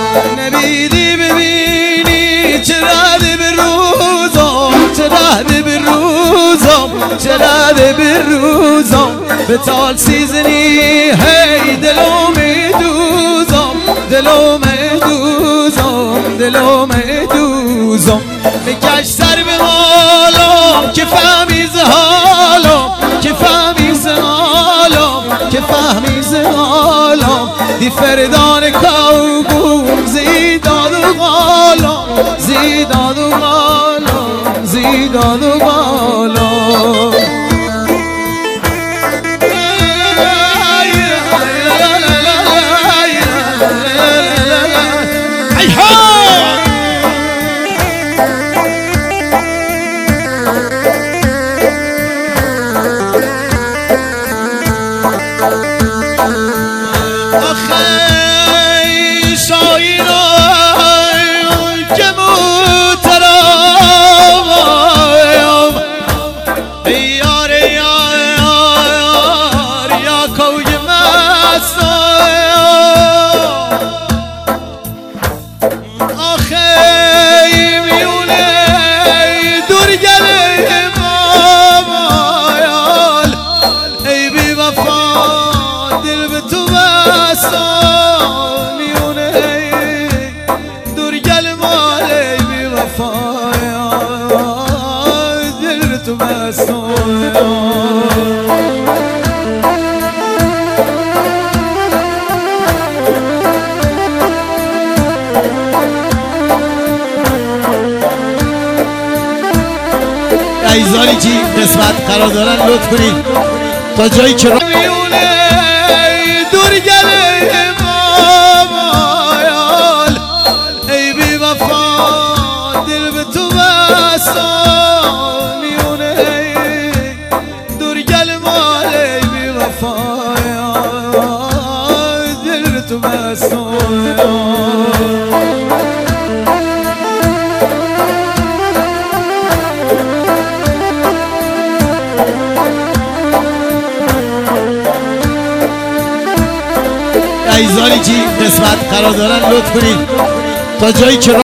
نبیدی ببینی چه رده به روزم، چه رده به روزم، چه رده به روزم. به تال سیزنی هی دلو میدوزم، دلو میدوزم، دلو میدوزم. بکش سر به حالم که فهمی ز حالم، که فهمی ز حالم، که فهمی ز حالم. دی فردان کوگوم زیداد و غالم، زیداد و غالم، زیداد و غالم. ایزانی جی قسمت قرار دارن لطف کنید تا جایی که میونه دور گله مایال ای بی وفا دل به تو بستم. میونه دور گله مال ای بی وفا دل به تو بستم. ایزانی جی قسمت قرار دارن لطف کنید تا جایی که